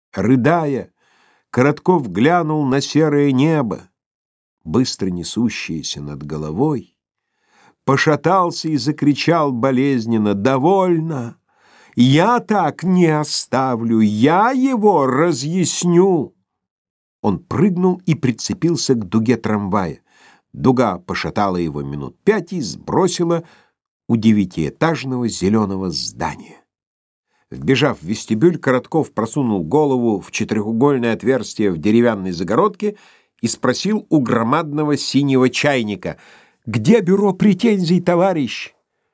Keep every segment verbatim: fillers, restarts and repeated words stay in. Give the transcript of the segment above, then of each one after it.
Рыдая, Коротков глянул на серое небо, быстро несущееся над головой, пошатался и закричал болезненно: «Довольно! Я так не оставлю! Я его разъясню!» Он прыгнул и прицепился к дуге трамвая. Дуга пошатала его минут пять и сбросила у девятиэтажного зеленого здания. Вбежав в вестибюль, Коротков просунул голову в четырехугольное отверстие в деревянной загородке и спросил у громадного синего чайника: «Где бюро претензий, товарищ?»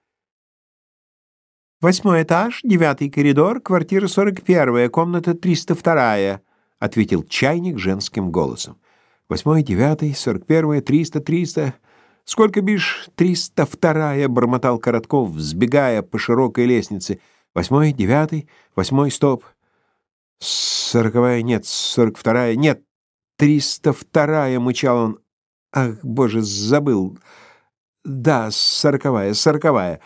«Восьмой этаж, девятый коридор, квартира сорок первая, комната триста вторая», — ответил чайник женским голосом. «Восьмой, девятый, сорок первая, триста, триста... Сколько, бишь, триста вторая?» — бормотал Коротков, взбегая по широкой лестнице. «Восьмой, девятый, восьмой, стоп. Сороковая, нет, сорок вторая, нет, триста вторая», — мычал он. «Ах, боже, забыл. Да, сороковая, сороковая».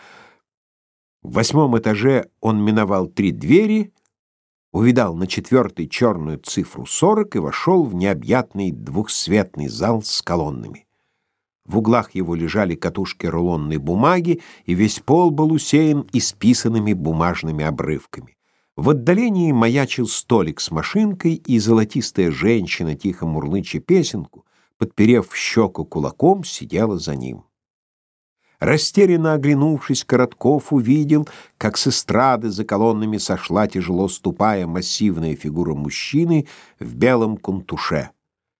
В восьмом этаже он миновал три двери, увидал на четвертой черную цифру сорок и вошел в необъятный двухсветный зал с колоннами. В углах его лежали катушки рулонной бумаги, и весь пол был усеян исписанными бумажными обрывками. В отдалении маячил столик с машинкой, и золотистая женщина, тихо мурлыча песенку, подперев щеку кулаком, сидела за ним. Растерянно оглянувшись, Коротков увидел, как с эстрады за колоннами сошла, тяжело ступая, массивная фигура мужчины в белом кунтуше.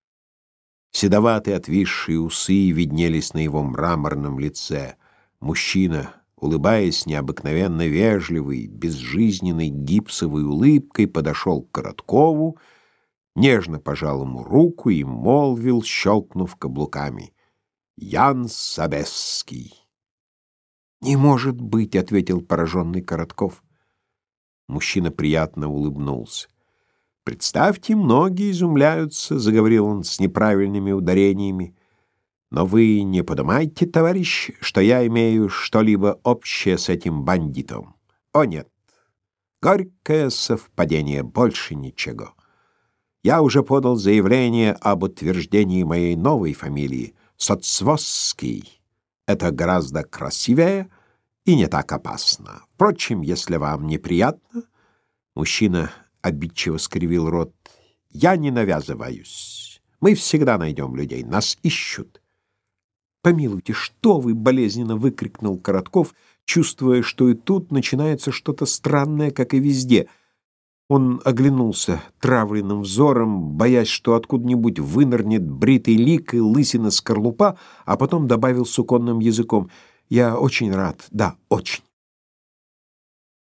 Седоватые отвисшие усы виднелись на его мраморном лице. Мужчина, улыбаясь необыкновенно вежливой, безжизненной гипсовой улыбкой, подошел к Короткову, нежно пожал ему руку и молвил, щелкнув каблуками: «Ян Собесский». «Не может быть», — ответил пораженный Коротков. Мужчина приятно улыбнулся. «Представьте, многие изумляются», — заговорил он с неправильными ударениями. «Но вы не подумайте, товарищ, что я имею что-либо общее с этим бандитом. О нет, горькое совпадение, больше ничего. Я уже подал заявление об утверждении моей новой фамилии — Соцвосский. Это гораздо красивее и не так опасно. Впрочем, если вам неприятно...» Мужчина обидчиво скривил рот. «Я не навязываюсь. Мы всегда найдем людей. Нас ищут». «Помилуйте, что вы!» — болезненно выкрикнул Коротков, чувствуя, что и тут начинается что-то странное, как и везде. Он оглянулся травленным взором, боясь, что откуда-нибудь вынырнет бритый лик и лысина скорлупа, а потом добавил суконным языком: «Я очень рад, да, очень».